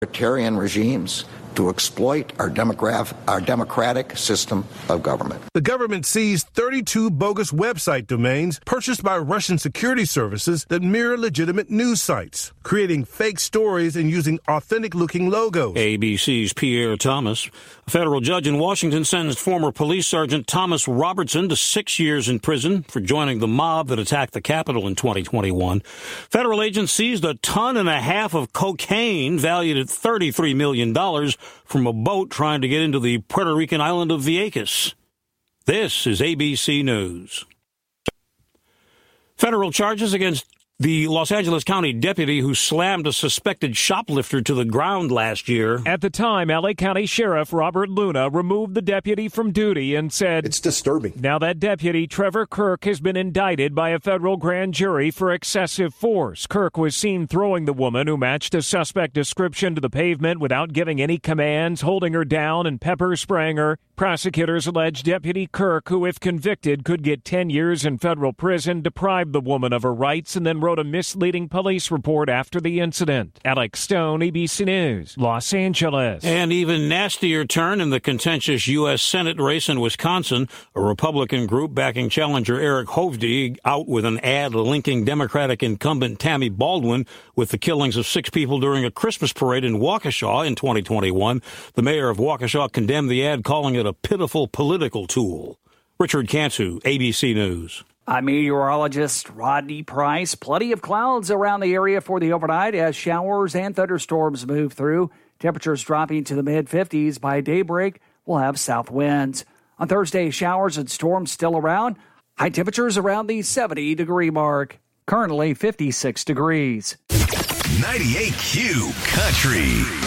authoritarian regimes to exploit our democratic system of government. The government seized 32 bogus website domains purchased by Russian security services that mirror legitimate news sites, creating fake stories and using authentic-looking logos. ABC's Pierre Thomas. A federal judge in Washington sentenced former police sergeant Thomas Robertson to 6 years in prison for joining the mob that attacked the Capitol in 2021. Federal agents seized 1.5 tons of cocaine valued at $33 million from a boat trying to get into the Puerto Rican island of Vieques. This is ABC News. Federal charges against the Los Angeles County deputy who slammed a suspected shoplifter to the ground last year. At the time, L.A. County Sheriff Robert Luna removed the deputy from duty and said, "It's disturbing." Now that deputy, Trevor Kirk, has been indicted by a federal grand jury for excessive force. Kirk was seen throwing the woman who matched a suspect description to the pavement without giving any commands, holding her down and pepper spraying her. Prosecutors allege Deputy Kirk, who if convicted could get 10 years in federal prison, deprived the woman of her rights and then wrote a misleading police report after the incident. Alex Stone, ABC News, Los Angeles. An even nastier turn in the contentious U.S. Senate race in Wisconsin. A Republican group backing challenger Eric Hovde out with an ad linking Democratic incumbent Tammy Baldwin with the killings of 6 people during a Christmas parade in Waukesha in 2021. The mayor of Waukesha condemned the ad, calling it a pitiful political tool. Richard Cantu, ABC News. I'm meteorologist Rodney Price. Plenty of clouds around the area for the overnight as showers and thunderstorms move through. Temperatures dropping to the mid-50s. By daybreak, we'll have south winds. On Thursday, showers and storms still around. High temperatures around the 70-degree mark. Currently 56 degrees. 98Q Country.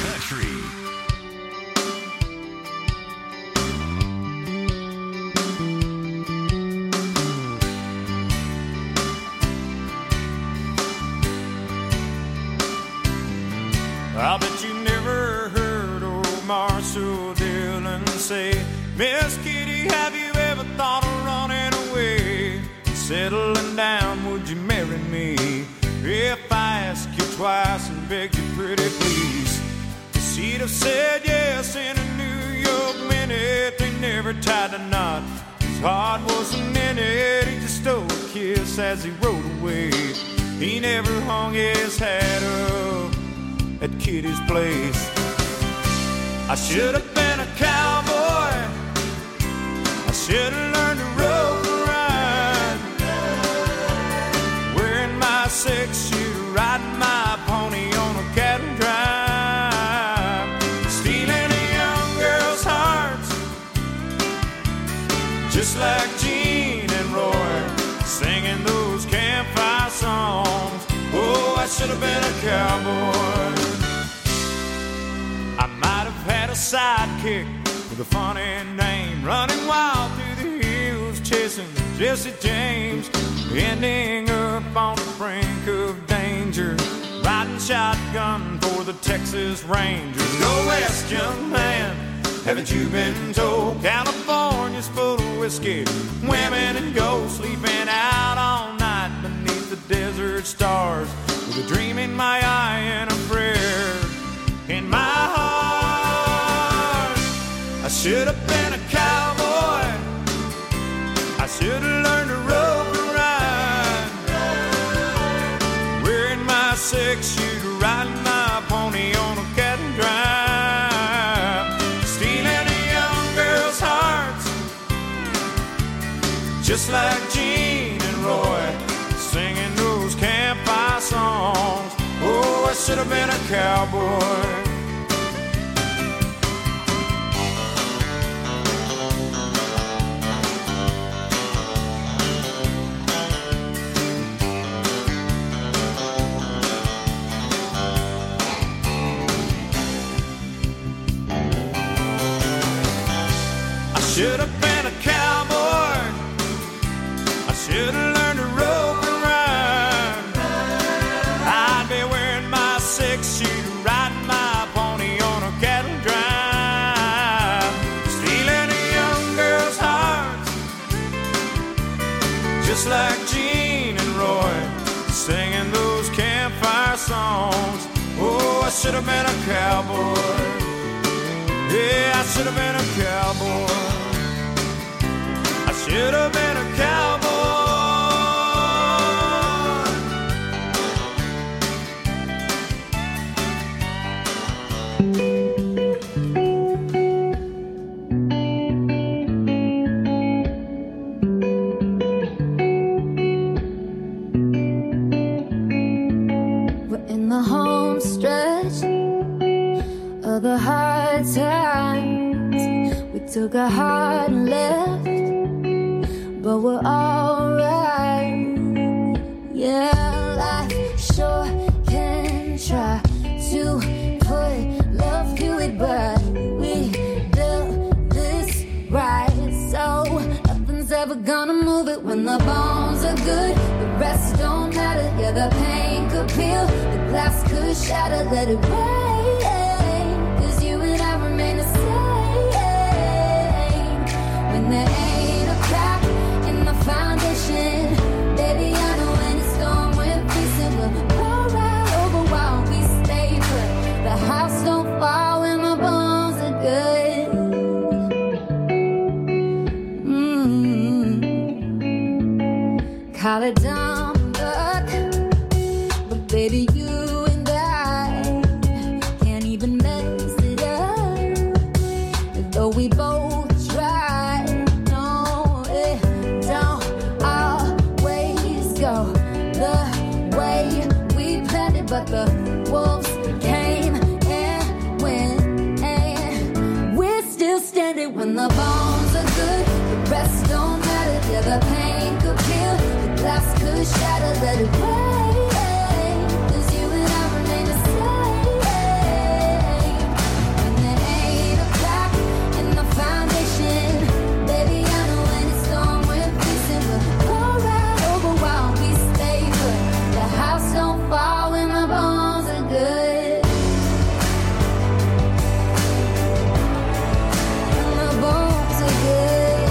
I bet you never heard old Marshall Dillon say, Miss Kitty, have you ever thought of running away? Settling down, would you marry me? If I ask you twice and beg you pretty please. She'd have said yes in a New York minute. They never tied a knot. His heart wasn't in it. He just stole a kiss as he rode away. He never hung his hat up at Kitty's place. I should have been a cowboy. I should have learned to rope and ride, wearing my 6-shooter, riding my pony on a cattle drive, stealing a young girl's hearts, just like Gene and Roy, singing those campfire songs. Oh, I should have been a cowboy. I might have had a sidekick with a funny name, running wild through the hills, chasing Jesse James, ending up on the brink of danger, riding shotgun for the Texas Rangers. Go west, young man, haven't you been told? California's full of whiskey, women and gold, sleeping out all night beneath the desert stars, with a dream in my eye and a prayer in my heart. I should have been a cowboy. I should have learned to rope and ride, wearing my 6-shooter, riding my pony on a cattle drive, stealing a young girl's hearts, just like Gene and Roy, singing those campfire songs. Oh, I should have been a cowboy. I should have been a cowboy. I should have learned to rope and ride. I'd be wearing my 6-shooter, riding my pony on a cattle drive, stealing a young girl's heart, just like Gene and Roy, singing those campfire songs. Oh, I should have been a cowboy. Yeah, I should have been a cowboy. I should have been a cowboy. We're in the home stretch of the hard times. We took a hard left, but we're alright. Yeah, life sure can try to put love to it, but we built this right, so nothing's ever gonna move it. When the bones are good, the rest don't matter. Yeah, the pain could peel, the glass could shatter. Let it rain, 'cause you and I remain the same. When there ain't a crack in the foundation, baby, I know when it's storm, we're facing. We'll roll right over while we stay put. The house don't fall when my bones are good. Call it dumb luck, but baby, you and I can't even mess it up. Though we both try, no, it don't always go the way we planned it. But the wolves came and went, and we're still standing. When the bones are good, the rest don't matter. Yeah, the pain could peel, the glass could shatter. Let it rain, 'cause you and I remain the same. When there ain't a crack in the foundation, baby, I know when it's storm, we're facing. We'll go right over while we stay put. The house don't fall when my bones are good. When my bones are good.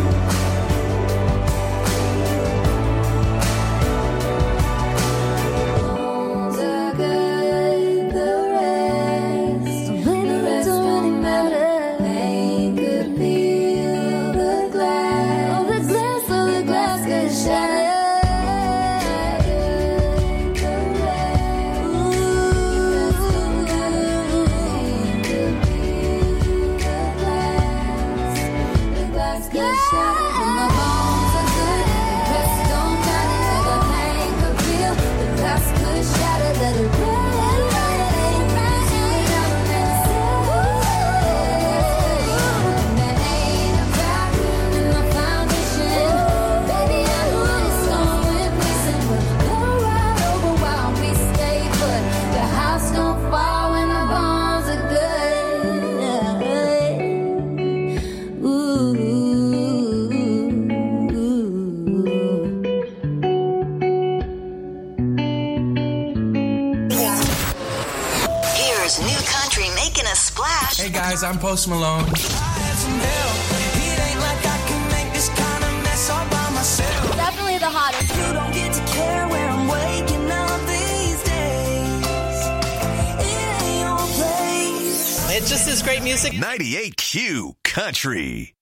Bones are good, the rest don't really matter. Pain could peel the glass, oh, the glass could shatter. Here's new country making a splash. Hey guys, I'm Post Malone. Definitely the hottest. You don't get to care where I'm waking up these days. It ain't your place. It's just this great music. 98Q Country.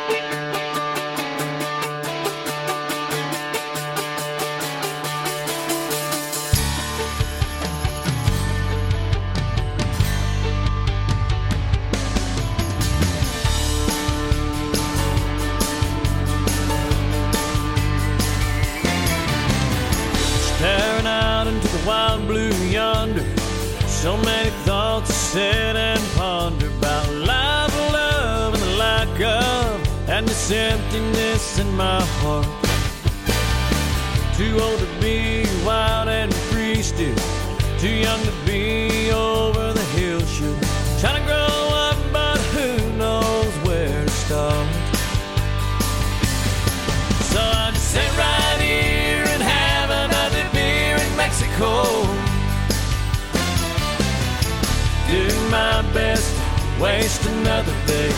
Staring out into the wild blue yonder, so many thoughts to sit and ponder about life, love, and the lack of, and this emptiness in my heart. Too old to be wild and free still, too young to be over the hill. Should try to grow up, but who knows where to start. So I just sit right here and have another beer in Mexico. Do my best to waste another day.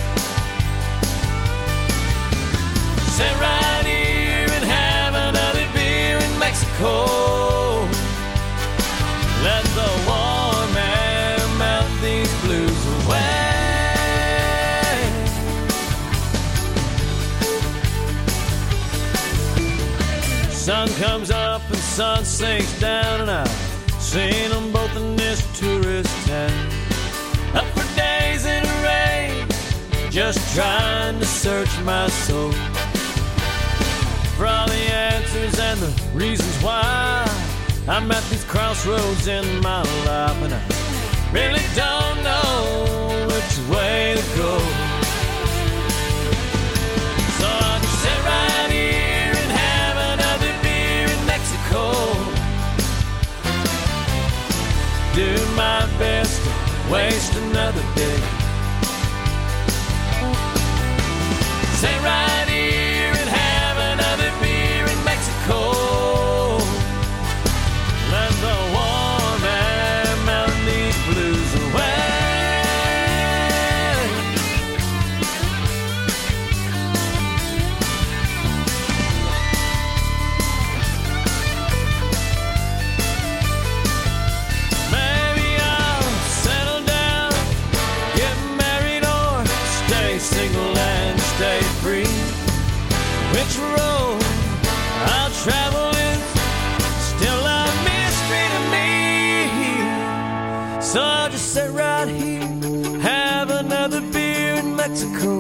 Sit right here and have another beer in Mexico. Let the warm air Sun comes up and sun sinks down, and I've seen them both in this tourist town. Up for days in the rain, just trying to search my soul for all the answers and the reasons why I'm at these crossroads in my life, and I really don't know which way to go. So I'll just sit right here and have another beer in Mexico. Do my best to waste another day. Sit right here and have another beer in Mexico. Let the warm air melt these blues away. Maybe I'll settle down, get married, or stay single and stay free. Which road I'll travel is still a mystery to me. So I'll just sit right here, have another beer in Mexico.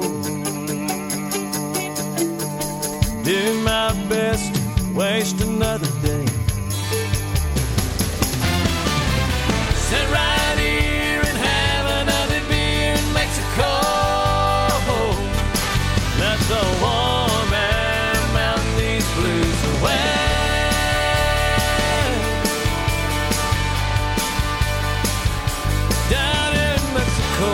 Do my best to waste another day. Sit right here and have another beer in Mexico. Let the warm air melt these blues away. Down in Mexico.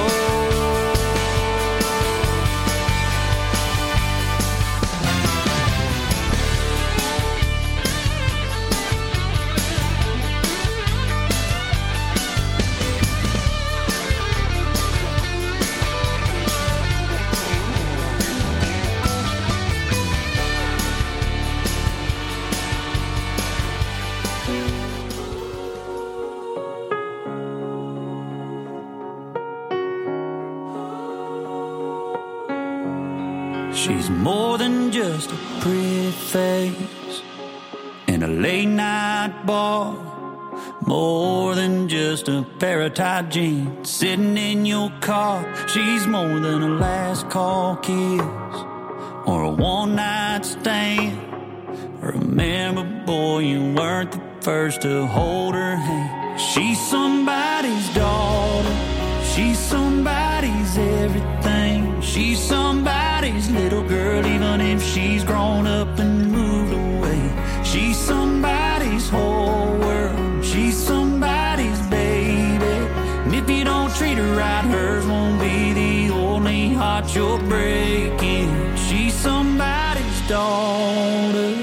She's more than just a pretty face in a late night bar, more than just a pair of tight jeans sitting in your car. She's more than a last call kiss or a one night stand. Remember, boy, you weren't the first to hold her hand. She's somebody's daughter, she's somebody's everything. She's somebody's little girl, even if she's grown up and moved away. She's somebody's whole world, she's somebody's baby. And if you don't treat her right, hers won't be the only heart you're breaking. She's somebody's daughter.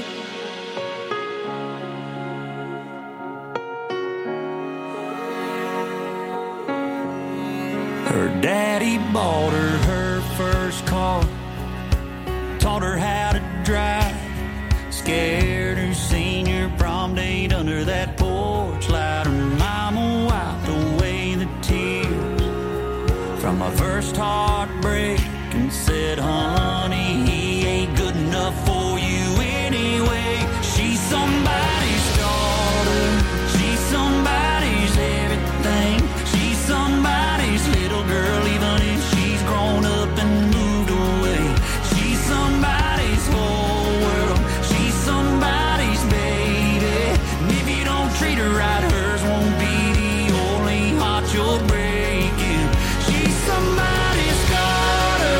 Her daddy bought her first car, taught her how to drive, scared her senior prom date under that porch light. Her mama wiped away the tears from my first heartbreak and said, honey, he ain't good enough for you anyway. She's somebody's daughter, she's somebody's everything. She's somebody's little girl, even if she's grown up and moved away. She's somebody's whole world, she's somebody's baby. And if you don't treat her right, hers won't be the only heart you're breaking. She's somebody's daughter,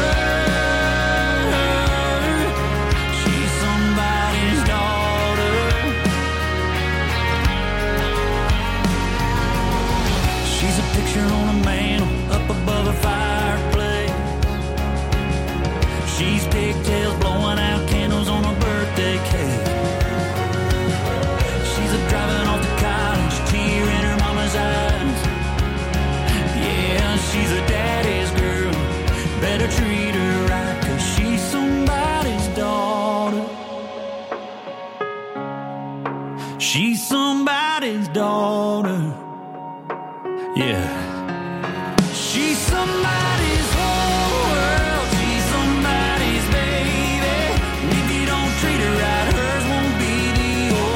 she's somebody's daughter. She's a picture on a mantle up above a fireplace. She's pigtails blowing out candles on a birthday cake. She's a driving off to college, tear in her mama's eyes. Yeah, she's a daddy's girl, better treat her right, 'cause she's somebody's daughter. She's somebody's daughter. Yeah. She's somebody's whole world, she's somebody's baby. And if you don't treat her right, hers won't be the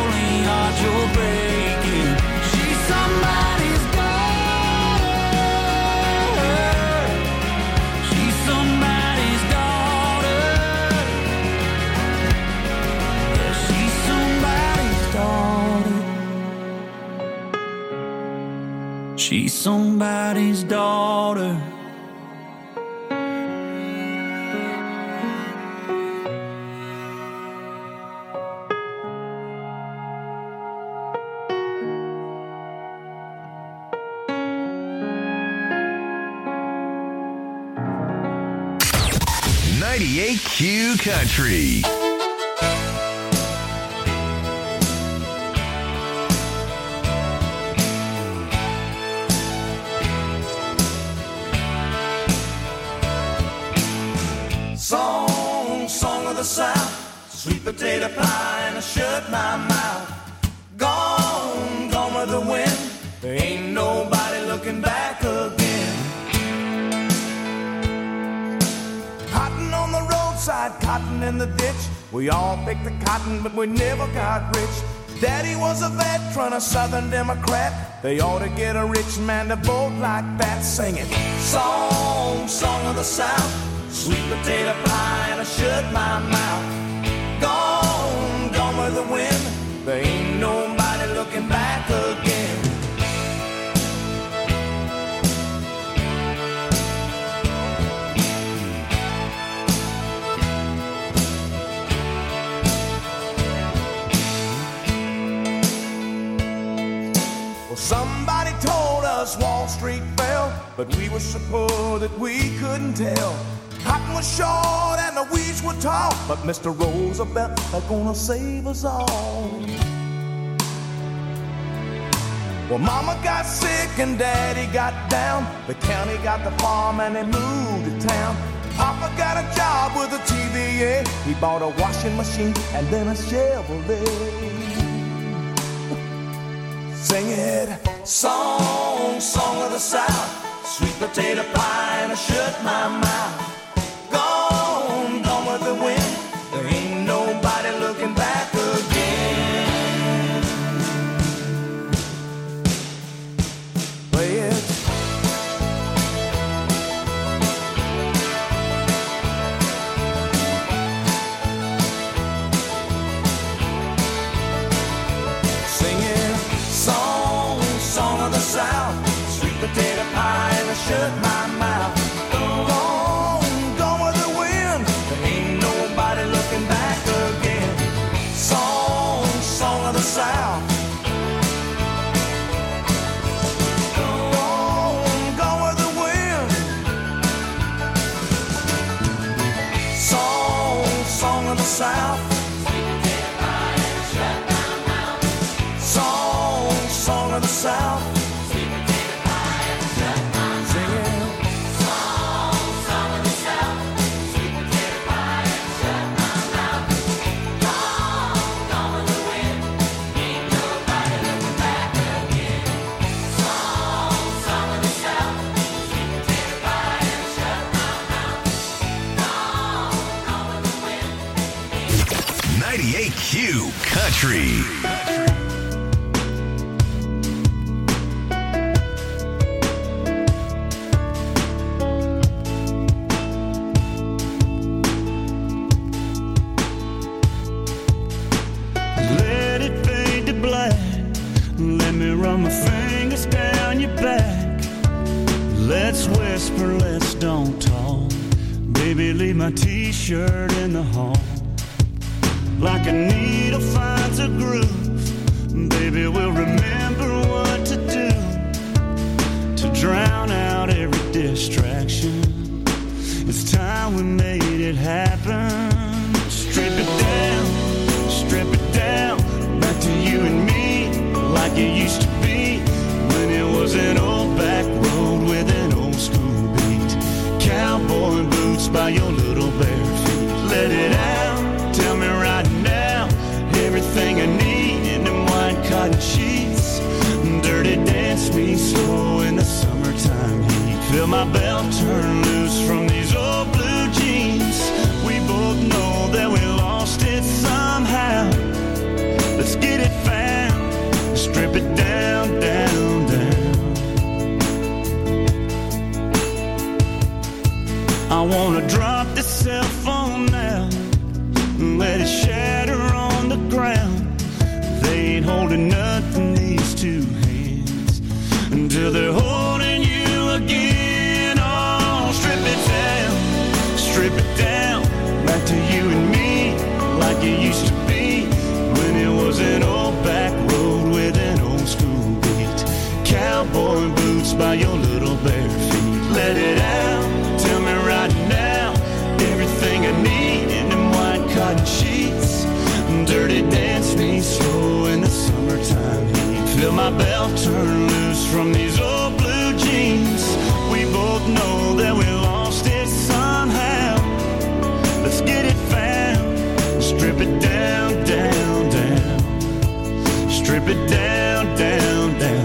somebody's daughter. Q Country. Song of the South, sweet potato pie, and I shut my mouth. Gone with the wind. There ain't nobody looking back again. Cotton on the roadside, cotton in the ditch. We all picked the cotton, but we never got rich. Daddy was a veteran, a Southern Democrat. They ought to get a rich man to vote like that. Singing song of the South, sweet potato pie, and I shut my mouth. Gone with the wind. There ain't nobody looking back again. Well, somebody told us Wall Street fell, but we were so poor that we couldn't tell. Cotton was short and the weeds were tall, but Mr. Roosevelt is gonna save us all. Well, Mama got sick and Daddy got down. The county got the farm and they moved to town. Papa got a job with a TVA. He bought a washing machine and then a Chevrolet. Sing it, song of the South, sweet potato pie, and I shut my mouth. Gone with the wind. There ain't nobody looking back again. Play it. Singing song of the South, sweet potato pie, and I shut my mouth. South. Go with the wind. Song of the South. Song of the South. Q Country. Let it fade to black. Let me run my fingers down your back. Let's whisper, let's don't talk. Baby, leave my t-shirt in the hall. Like a needle finds a groove, baby, we'll remember what to do to drown out every distraction. It's time we made it happen. Strip it down, back to you and me, like it used to be when it was an old back road with an old school beat. Cowboy boots by your little bare feet. Let it out, tell me right now, everything I need in them white cotton sheets. Dirty dance me slow in the summertime heat. Feel my belt turn loose from these old blue jeans. We both know that we lost it somehow. Let's get it found, strip it down, down, down. I wanna drop this cell phone now, let it shatter on the ground. They ain't holding nothing, these two hands, until they're holding let it out. Tell me right now, everything I need in them white cotton sheets. Dirty dance me slow in the summertime heat. Feel my belt turn loose from these old blue jeans. We both know that we lost it somehow. Let's get it found. Strip it down, down, down. Strip it down, down, down.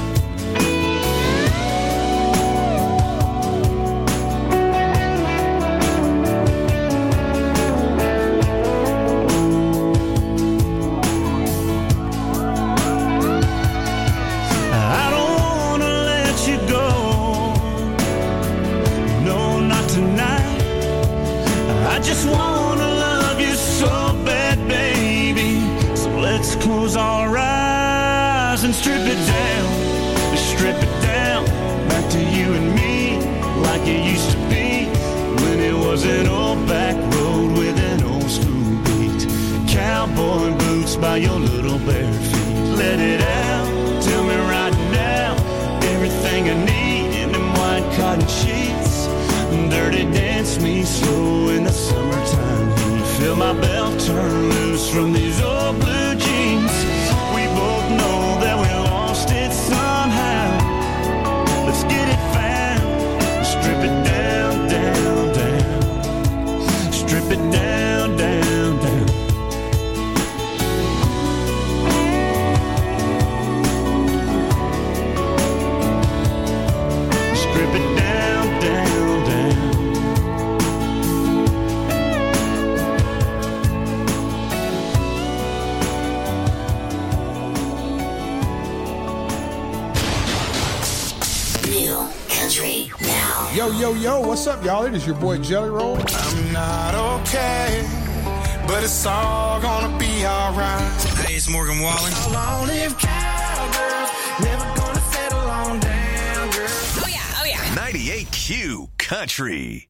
I just wanna love you so bad, baby. So let's close our eyes and strip it down. Strip it down, back to you and me, like it used to be, when it was an old back road with an old school beat. Cowboy boots by your little bare feet. Let it out, tell me right now, everything I need in them white cotton sheets. Dirty dance me slow in the summertime heat. Feel my belt turn loose from these old blue jeans. We both know that we lost it somehow. Let's get it found. Strip it down, down, down. Strip it down, down, down. Strip it down, down, down. Yo, yo, yo, what's up, y'all? It is your boy Jelly Roll. I'm not okay, but it's all gonna be alright. Hey, it's Morgan Wallen. Long live cowgirls, never gonna settle on down, girl. Oh yeah, oh yeah. 98Q Country.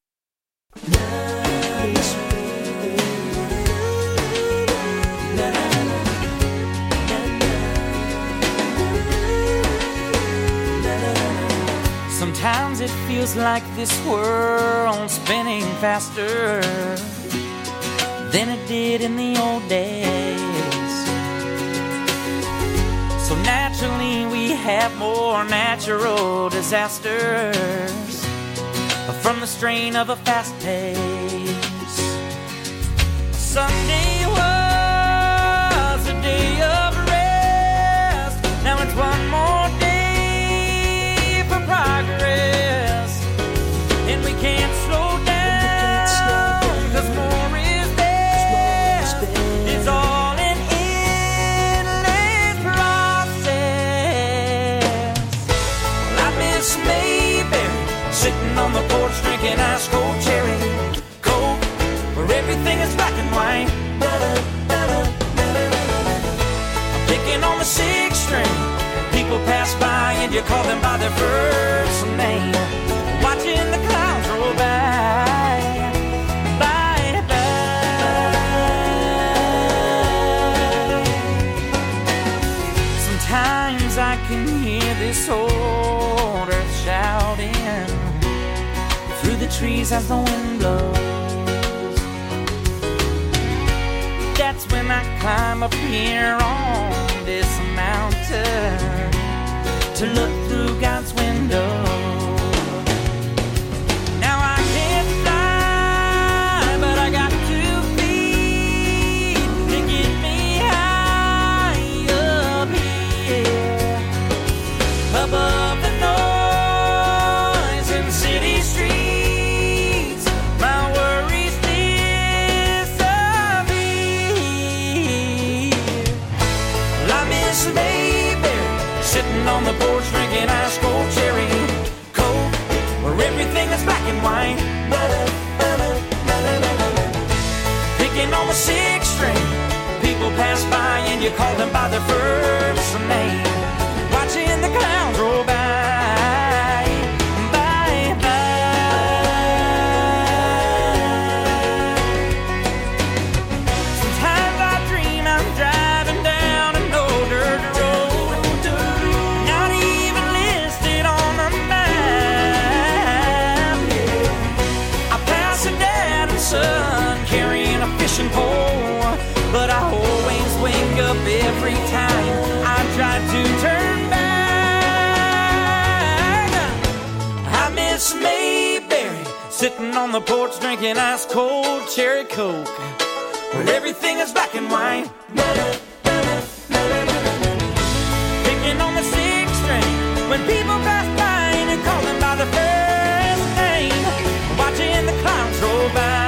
Sometimes it feels like this world's spinning faster than it did in the old days. So naturally we have more natural disasters from the strain of a fast pace. Sunday was a day of rest. Now it's one more day for progress, and we can't slow down, cause more is there. It's all an endless process. Well, I miss Mayberry, sitting on the porch drinking ice cold cherry Coke, where everything is black and white. I'm picking on the 6th string. People pass by and you call them by their first name. Watching the clouds roll by, by, by. Sometimes I can hear this old earth shouting through the trees as the wind blows. That's when I climb up here on this mountain to look through God's window. Now I can't fly, but I got 2 feet to get me high up here, above the noise in city streets. My worries disappear. Well, I miss Mayberry, sitting on the porch drinking ice cold cherry Coke, where everything is black and white. Picking on the 6th string. People pass by and you call them by their first name. Watching the clouds roll by, by, by. Sometimes I dream I'm driving down an old dirt road, not even listed on the map. every time I tried to turn back. I miss Mayberry, sitting on the porch drinking ice cold cherry Coke, where everything is black and white. Picking on the sixth string when people pass by and call them by the first name, watching the clouds roll by.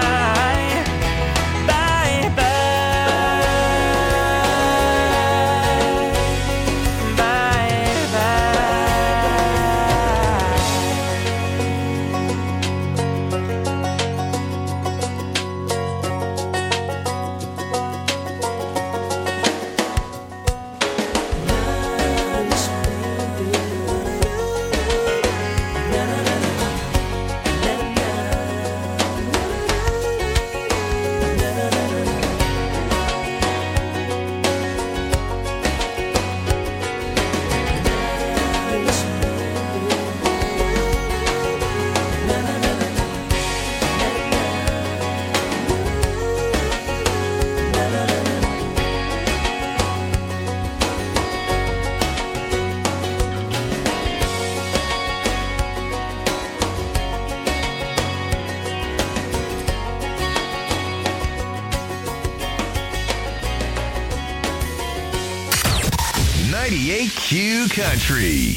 Q Country.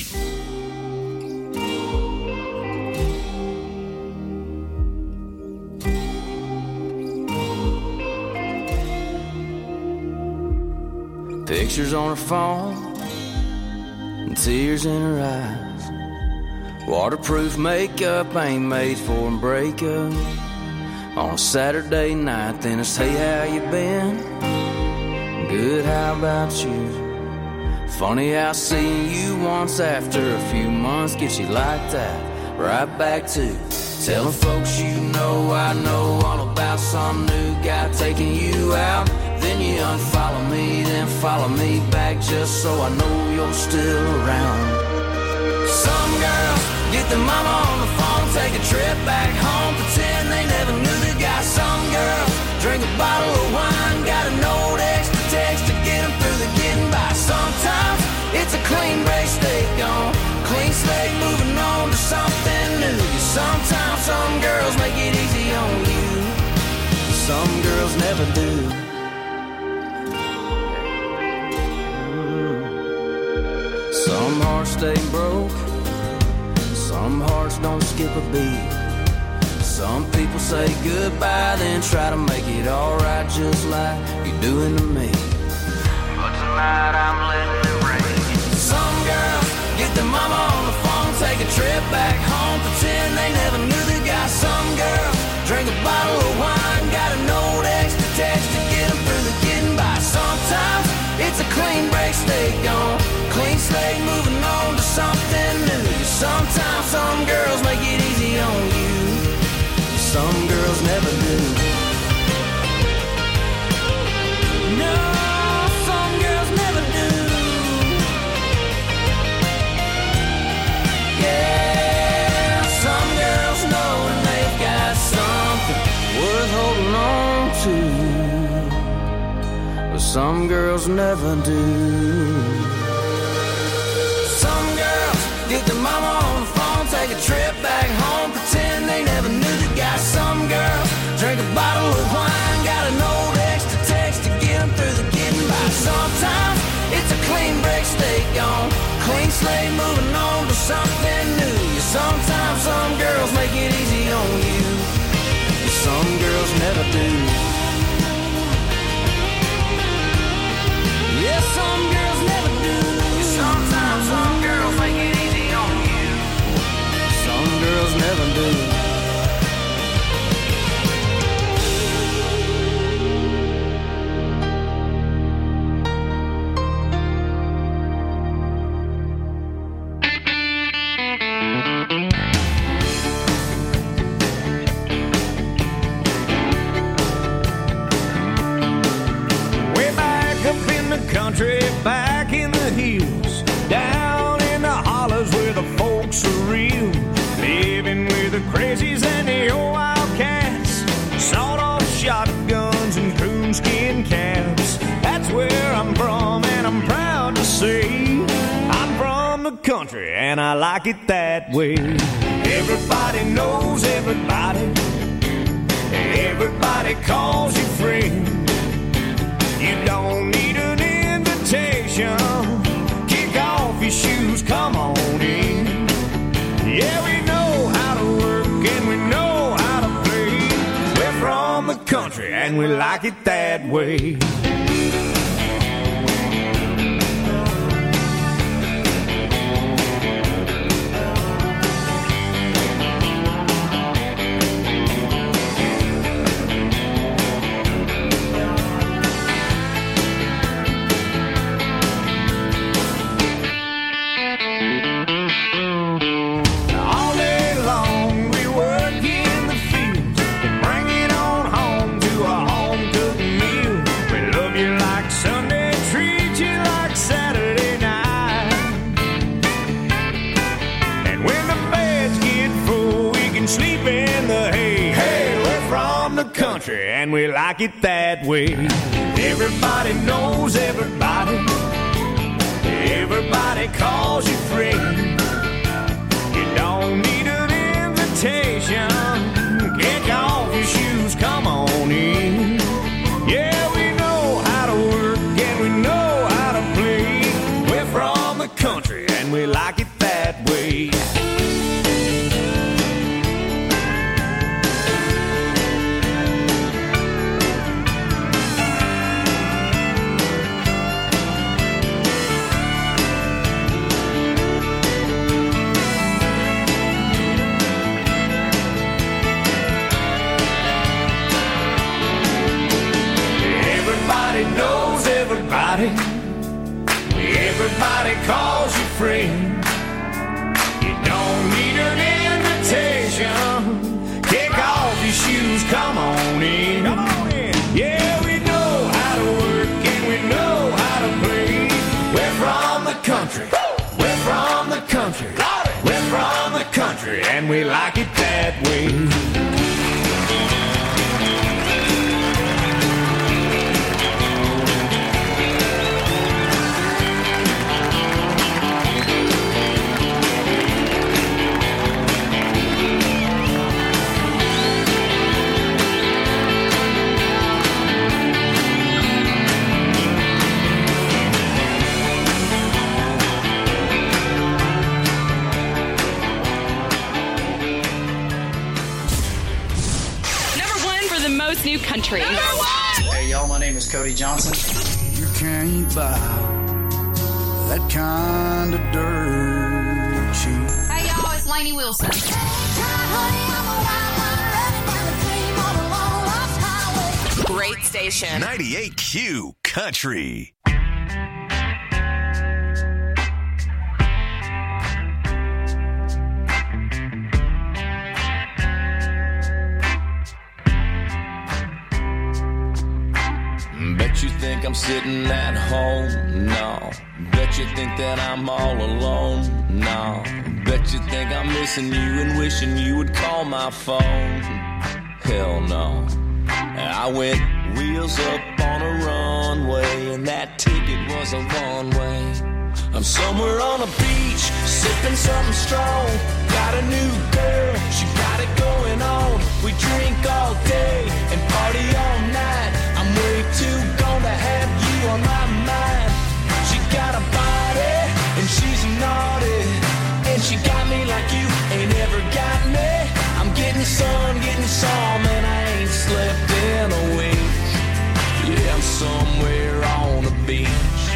Pictures on her phone and tears in her eyes. Waterproof makeup ain't made for a breakup. On a Saturday night, then it's hey, how you been? Good, how about you? Funny how seeing you once after a few months gets you like that. Right back to telling folks you know I know all about some new guy taking you out. Then you unfollow me, then follow me back just so I know you're still around. Some girls get their mama on the phone, take a trip back home, pretend they never knew the guy. Some girls drink a bottle of wine, got a note extra text to get them through the getting by. Sometimes it's a clean break, stay gone, clean slate, moving on to something new. Sometimes some girls make it easy on you, some girls never do. Some hearts stay broke, some hearts don't skip a beat. Some people say goodbye, then try to make it alright just like you're doing to me. But tonight I'm letting it rain. Some girls get their mama on the phone, take a trip back home, pretend they never knew the guy. Some girls drink a bottle of wine, got a note extra text to get them through the getting by. Sometimes it's a clean break, stay gone, clean slate, moving on to something new. Sometimes some girls make it easy on you, some girls never do. No, some girls never do. Yeah, some girls know when they've got something worth holding on to, but some girls never do. Some girls get their mama on the phone, take a trip back home, pretend they never knew the guy. Some girls drink a bottle of wine, got a note extra text to get them through the getting by. Sometimes it's a clean break, stay gone, clean slate, moving on to something new. Sometimes some girls make it easy on you, some girls never do. Yeah, some girls never do. Sometimes some girls make it easy on you, some girls never do. Country, back in the hills, down in the hollers where the folks are real, living with a crazy country, and I like it that way. Everybody knows everybody. Everybody calls you friend. You don't need an invitation. Kick off your shoes, come on in. Yeah, we know how to work and we know how to play. We're from the country and we like it that way. And we like it that way. Everybody knows everybody. Everybody calls you friend. You don't need an invitation. Kick off your shoes, come on in. Yeah, we know how to work and we know how to play. We're from the country and we like it that way. Knows everybody. Everybody calls you friend. You don't need an invitation. Kick off your shoes, come on in. Come on in. Yeah, we know how to work and we know how to play. We're from the country. We're from the country. We're from the country and we like it that way. New country. Hey y'all, my name is Cody Johnson. You can't buy that kind of dirt cheap. Hey y'all, it's Lainey Wilson. Great station. 98Q Country. Bet you think I'm sitting at home? No. Bet you think that I'm all alone? No. Bet you think I'm missing you and wishing you would call my phone? Hell no. I went wheels up on a runway, and that ticket was a one-way. I'm somewhere on a beach, sipping something strong. Got a new girl, she got it going on. We drink all day and party all night. I'm way too gone to have you on my mind. She got a body and she's naughty, and she got me like you ain't ever got me. I'm getting sun, getting some, and I ain't slept in a week. Yeah, I'm somewhere on the beach.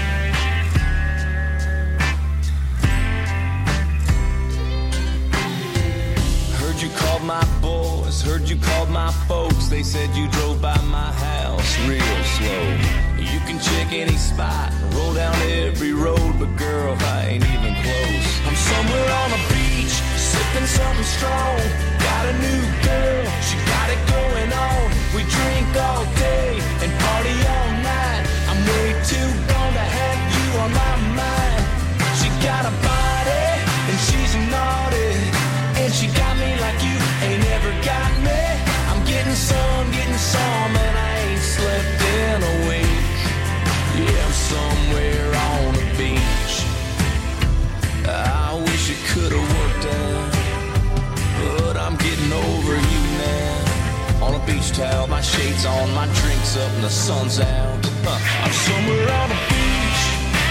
Heard you called my boys, heard you called my folks. They said you drove by my house real slow. You can check any spot, roll down every road, but girl, I ain't even close. I'm somewhere on a beach, sipping something strong. Got a new girl, she got it going on. We drink all day and party all night. I'm way too gone to have you on my mind. She got a body and she's naughty, and she got me like you ain't ever got me. I'm getting some, and I ain't slept in a week. Yeah, I'm somewhere on the beach. I beach towel, my shades on, my drinks up, and the sun's out. I'm somewhere on the beach.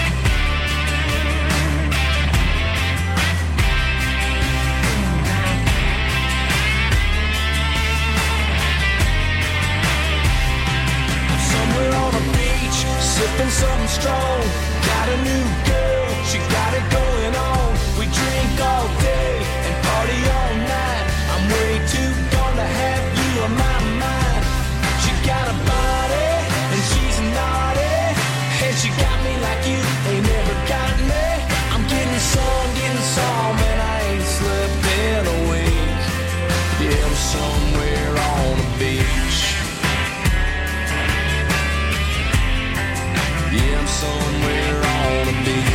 I'm somewhere on the beach, sipping something strong. Got a new girl, she got it going on. We drink all day and party all night. I'm way too gone to have you on my mind. She got a body and she's naughty, and she got me like you ain't never got me. I'm getting some, and I ain't slept in a week. Yeah, I'm somewhere on the beach. Yeah, I'm somewhere on the beach.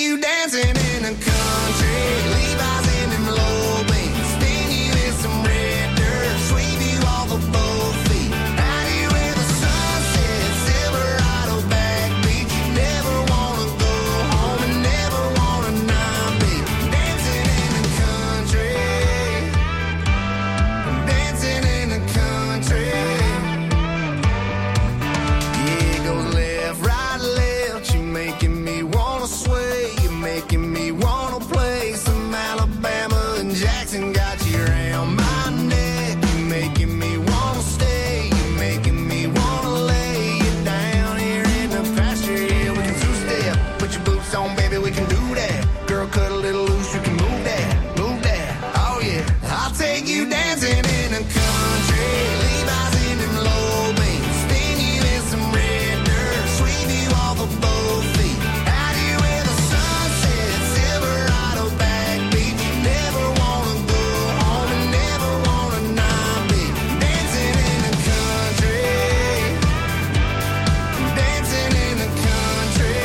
you dancing in the country. Levi's in them low beams. Spin you in some red dirt. Sweep you off of both feet. Out here where the sun sets. Silverado backbeat. You never wanna go home and never wanna not be dancing in the country. Dancing in the country. Yeah, it goes left, right, left. You're making me wanna sway. You're making me wanna play some Alabama and Jackson. Got you around my neck. You're making me wanna stay. You're making me wanna lay you down here in the pasture. Yeah, we can two-step. Put your boots on, baby, we can do that. Girl, cut a little loose, you can move that, move that. Oh yeah, I'll take you dancing in the country. Levi's in them low beams. Spin you in some red dirt. Sweep you off of both feet. Out here where the sun sets. Silverado backbeat. You never wanna go home and never wanna not be dancing in the country. Dancing in the country.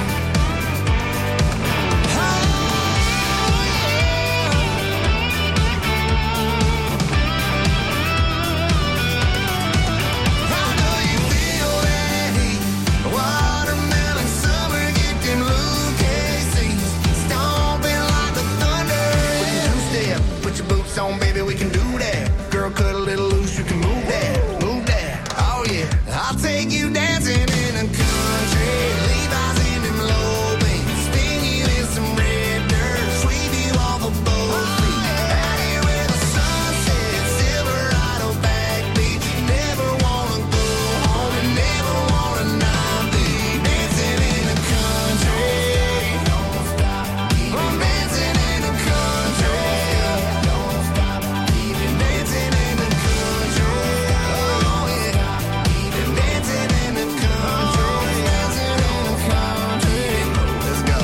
How do you feel that heat? Watermelon summer, get them Lucasies. Stomping like the thunder. We can two-step, put your boots on, baby, we can do that. Girl, cut a little loose, you can move that, move that. Oh yeah, I'll take you dancing in the country. Levi's in them low beams. Spin you in some red dirt. Sweep you off of both feet. Out here where the sun sets. Silverado backbeat. You never wanna go home and never wanna not be dancing in the country. Don't stop, keep dancing in the country. Don't stop, keep dancing in the country. Oh yeah, keep dancing in the country. Dancing in the country. Let's go.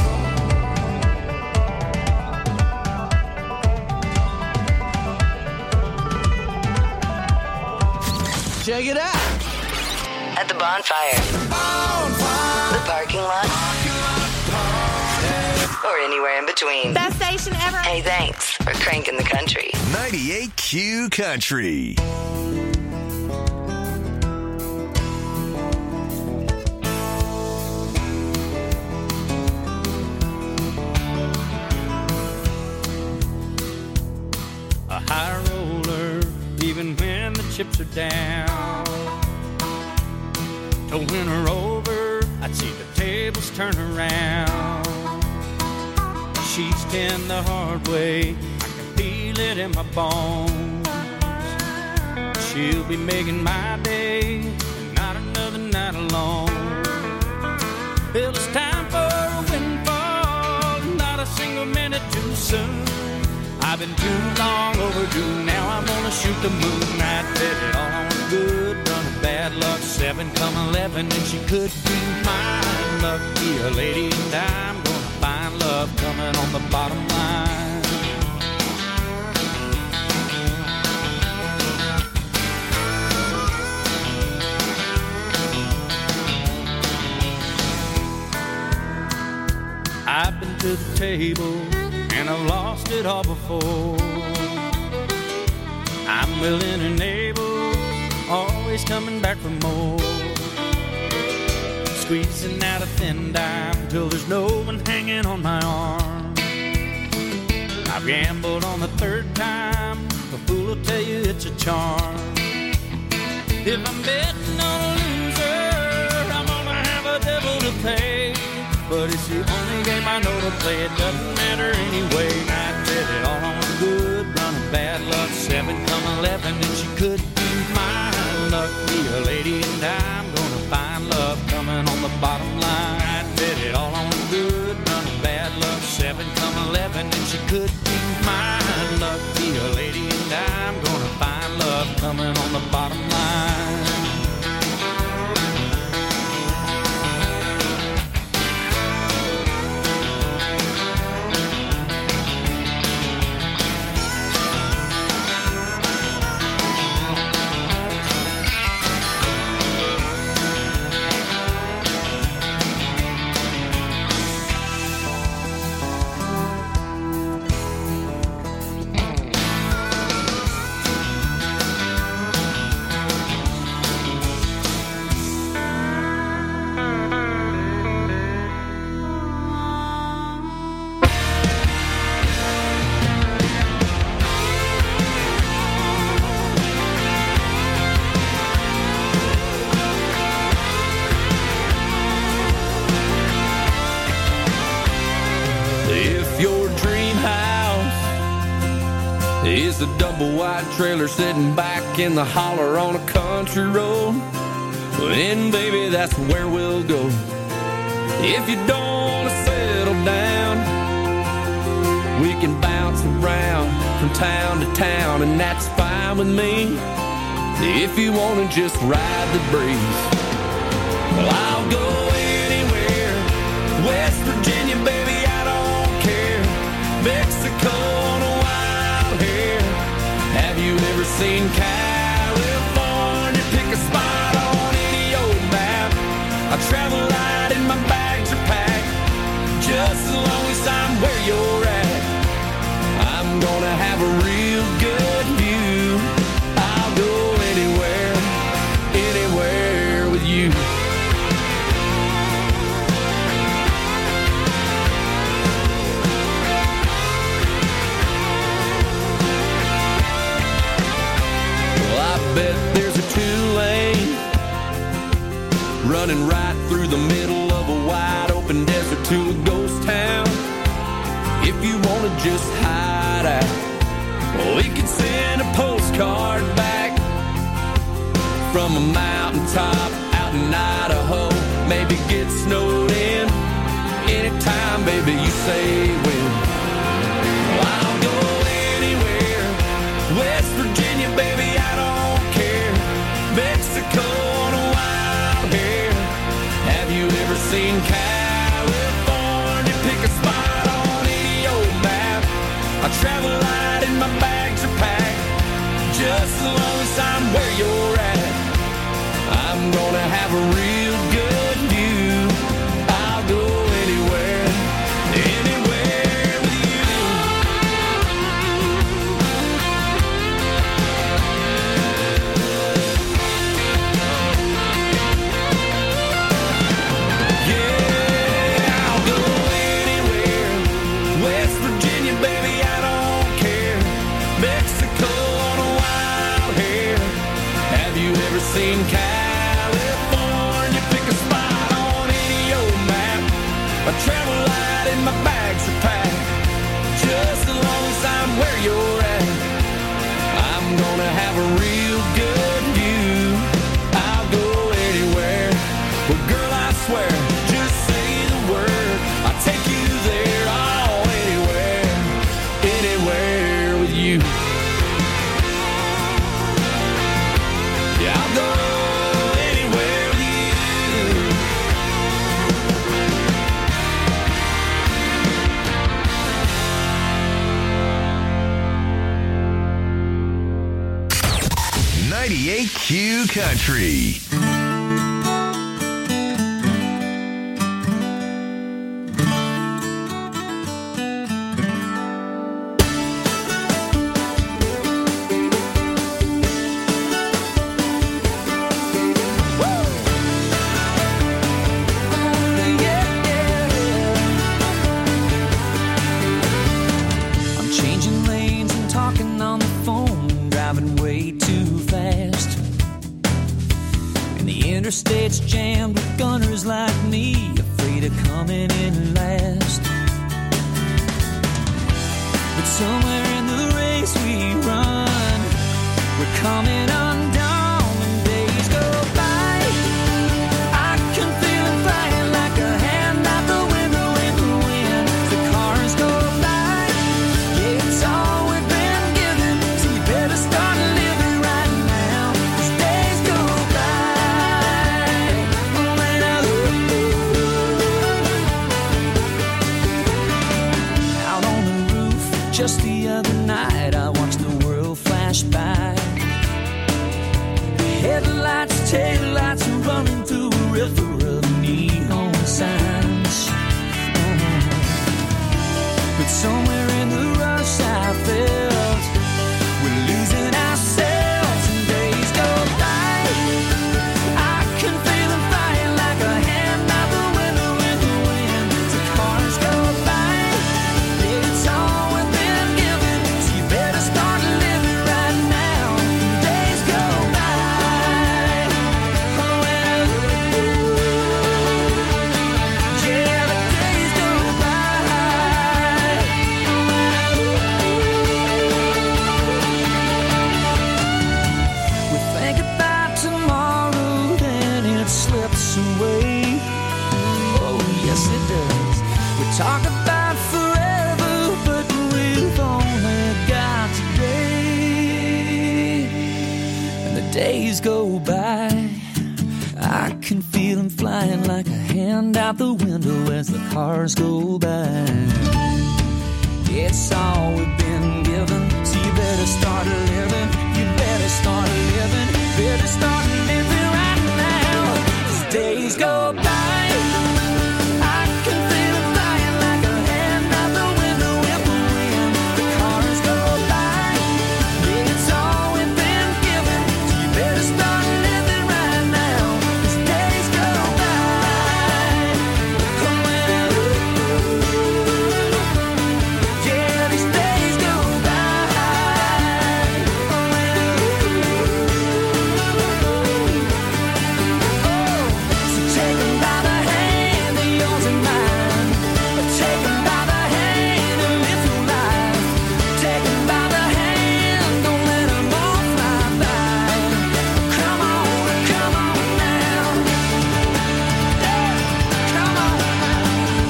Check it out. At the bonfire, the parking lot, or anywhere in between. Best station ever. Hey, thanks for cranking the country. 98Q Country. A high roller, even when the chips are down. To win her over, I'd see the tables turn around. She's been the hard way, I can feel it in my bones. She'll be making my day, and not another night alone. Well, it's time for a windfall, not a single minute too soon. I've been too long overdue, now I'm gonna shoot the moon. I bet it all on good run of bad luck, 7 come 11, and she could be mine. Lucky a lady, and I'm gonna find love coming on the bottom line. I've been to the table, and I've lost it all before. I'm willing and able, always coming back for more. Squeezing out a thin dime till there's no one hanging on my arm. I've gambled on the third time, a fool will tell you it's a charm. If I'm betting on a loser, I'm gonna have a devil to pay. But it's the only game I know to play, it doesn't matter anyway. I bet it all on a good run of bad luck, 7 come 11, and she could be mine. Lucky a lady, and I'm gonna find love coming on the bottom line. I bet it all on a good run of bad luck, 7 come 11, and she could be mine. Lucky a lady, and I'm gonna find love coming on the bottom line. if your dream house is a double wide trailer sitting back in the holler on a country road, then baby, that's where we'll go. If you don't want to settle down, we can bounce around from town to town, and that's fine with me. If you want to just ride the breeze, well, I'll go anywhere. West Virginia, baby, I don't care. Mexico on a wild hair. Have you ever seen California? Pick a spot on any old map. I travel light and my bags are packed. Just as long as I'm where you're at, I'm gonna have a real good view. I'll go anywhere, anywhere with you. Well, I bet there's a 2-lane running right through the middle of a wide open desert to a ghost town. If you want to just hide out, well, we could send a postcard back from a mountaintop out in Idaho. Maybe get snowed in anytime, baby, you say when. Well, I'll go anywhere. West Virginia, baby, I don't care. Mexico on a wild hair. Have you ever seen California? Pick a spot on any old map. I travel light and my bags are packed. Just as long as I'm where you're at, I'm gonna have a real good view. I'll go anywhere, anywhere with you. Yeah, I'll go anywhere. West Virginia, baby, I don't care. Mexico on a wild hair. Have you ever seen California? Pick a spot on any old map. I travel light and my bags are packed. Just as long as I'm where you're at, I'm gonna have a real good view. I'll go anywhere. Well, girl, I swear, just say the word, I'll take you there. Oh, anywhere, anywhere with you. Yeah, I'll go anywhere with you. 98Q Country. I'm changing lanes and talking on the phone, driving way too fast. And the interstate's jammed with gunners like me, afraid of coming in last. But somewhere in the race we run, we're coming undone when days go by. I can feel it flying like a hand out the window in the wind. The cars go by. Yeah, it's all we've been given, so you better start living right now. 'Cause days go by. Out on the roof, just the other night, I watched the world flash by. Headlights, taillights are running through a river of neon signs. But somewhere in the rush I felt we're losing ourselves and days go by. I can feel them flying like a hand out the window in the wind. The cars go by. Yeah, it's all we've been given, so you better start living right now. Days go by. Oh, yeah, the days go by. Talk about forever, but we've only got today. And the days go by, I can feel them flying like a hand out the window as the cars go by. It's all we've been given, so you better start living. You better start living. Better start living right now. As days go by, I can feel them flying like a hand out the window in the wind. The cars go by, it's all we've been given, so you better start living right now. As days go by, yeah, these days go so take 'em by the hand of yours and mine. Take 'em by the hand and live your life. Take 'em by the hand, don't let 'em all fly by. Come on now. Yeah, come on now.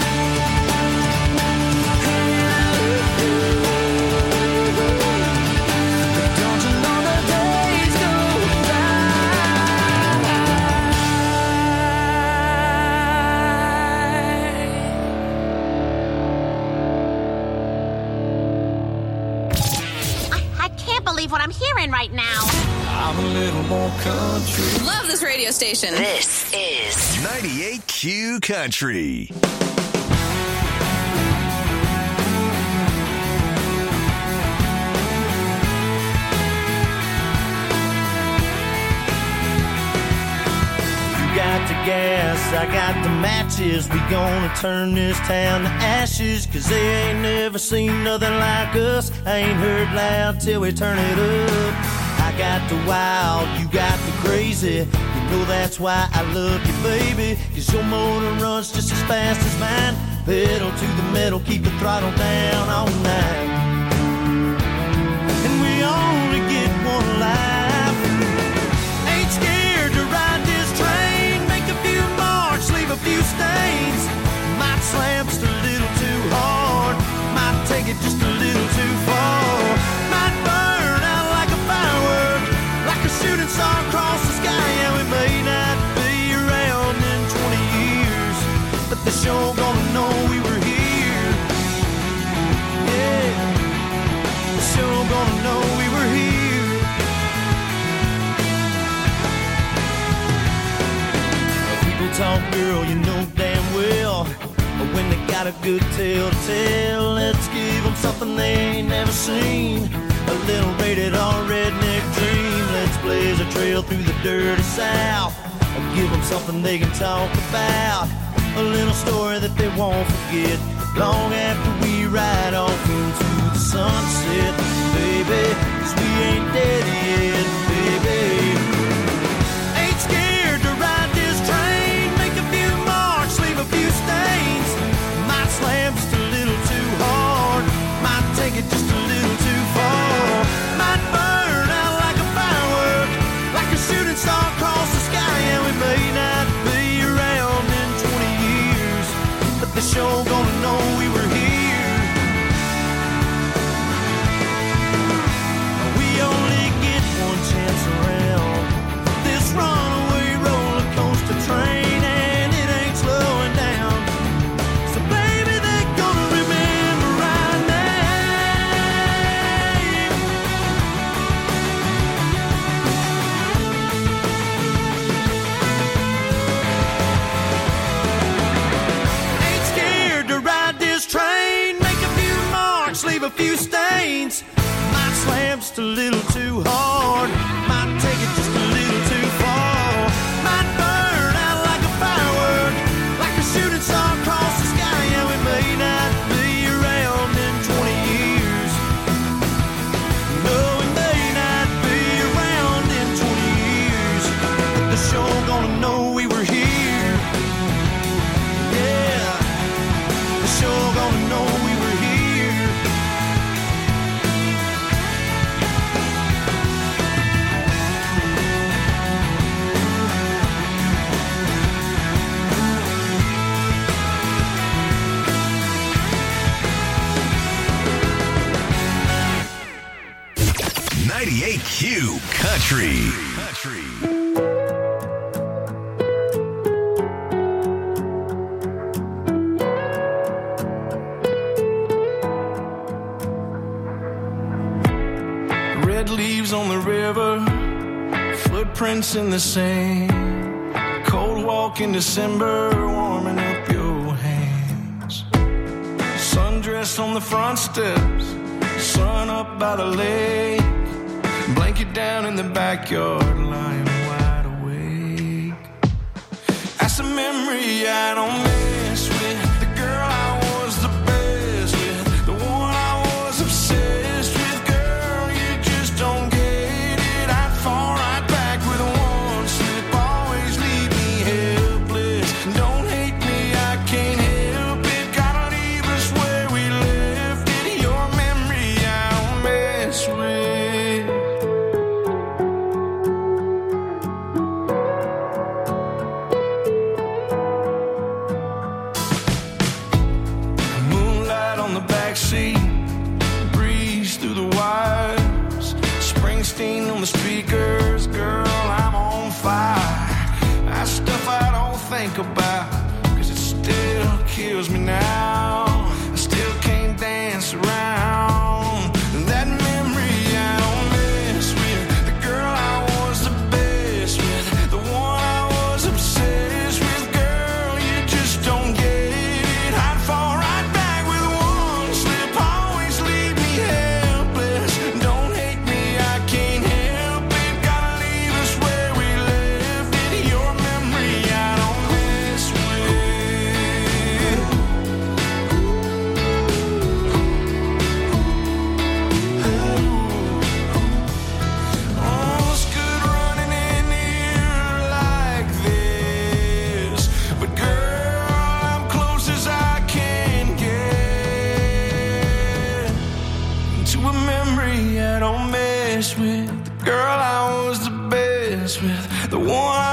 Don't you know the days go I can't believe what I'm hearing right now. I'm a little more country. Love this radio station. This is 98Q Country. You got the gas, I got the matches. We gonna turn this town to ashes, 'cause they ain't never seen nothing like us. I ain't heard loud till we turn it up. I got the wild, you got the crazy. You know that's why I love you, baby, 'cause your motor runs just as fast as mine. Pedal to the metal, keep the throttle down all night. And we only get one life. Ain't scared to ride this train. Make a few marks, leave a few stains. Might slam just a little too hard. Might take it just a little too far. Might burn out like a firework, like a shooting star across the sky. Yeah, we may not be around in 20 years, but they're sure gonna know we were here. Yeah, they're sure gonna know we were here. People talk, girl, you know damn well, but when they got a good tale to tell, let's give them something they ain't never seen. A little rated R redneck dream. Let's blaze a trail through the dirty South. Give them something they can talk about. A little story that they won't forget long after we ride off into the sunset, baby, 'cause we ain't dead yet, baby. Ain't scared to ride this train. Make a few marks, leave a few stains. Might slam just a little too hard. Might take it just a little too far. Might burn out like a firework, like a shooting star across the sky. And we may not be around in 20 years, but they're sure gonna know we were here. We only get one chance around this runaway roller coaster train, and it ain't slowing down. So baby, they're gonna remember right now. Ain't scared to ride this train. Make a few marks, leave a few stains. Might slam just a little too hard. Might take it just a little too far. Might burn out like a firework, like a shooting star across the sky. And we may not be around in 20 years. No, we may not be around in 20 years, but they're sure gonna know we were here. Yeah, they're sure gonna know we were here. Country. Red leaves on the river, footprints in the sand. Cold walk in December, warming up your hands. Sundress on the front steps, sun up by the lake. Blanket down in the backyard, lying wide awake. That's a memory I don't miss with the girl I was the best with, the one I was obsessed with. Girl, you just don't get it. I'd fall right back with one slip, always leave me helpless. Don't hate me, I can't help it. Gotta leave us where we left it. Your memory I don't mess with. Breeze through the wires, Springsteen on the speakers. Girl, I'm on fire. That stuff I don't think about, 'cause it still kills me now. I still can't dance around that memory I don't mess with, the girl I was the best with, the one I was obsessed with. Girl, you just don't get it. I'd fall right back with one slip, always leave me helpless. Don't hate me, I can't help it. Gotta leave us where we left it. Your memory I don't mess with. Oh, it's good running in here like this, but girl, I'm close as I can get to a memory I don't mess with, the girl I was the best with, the one I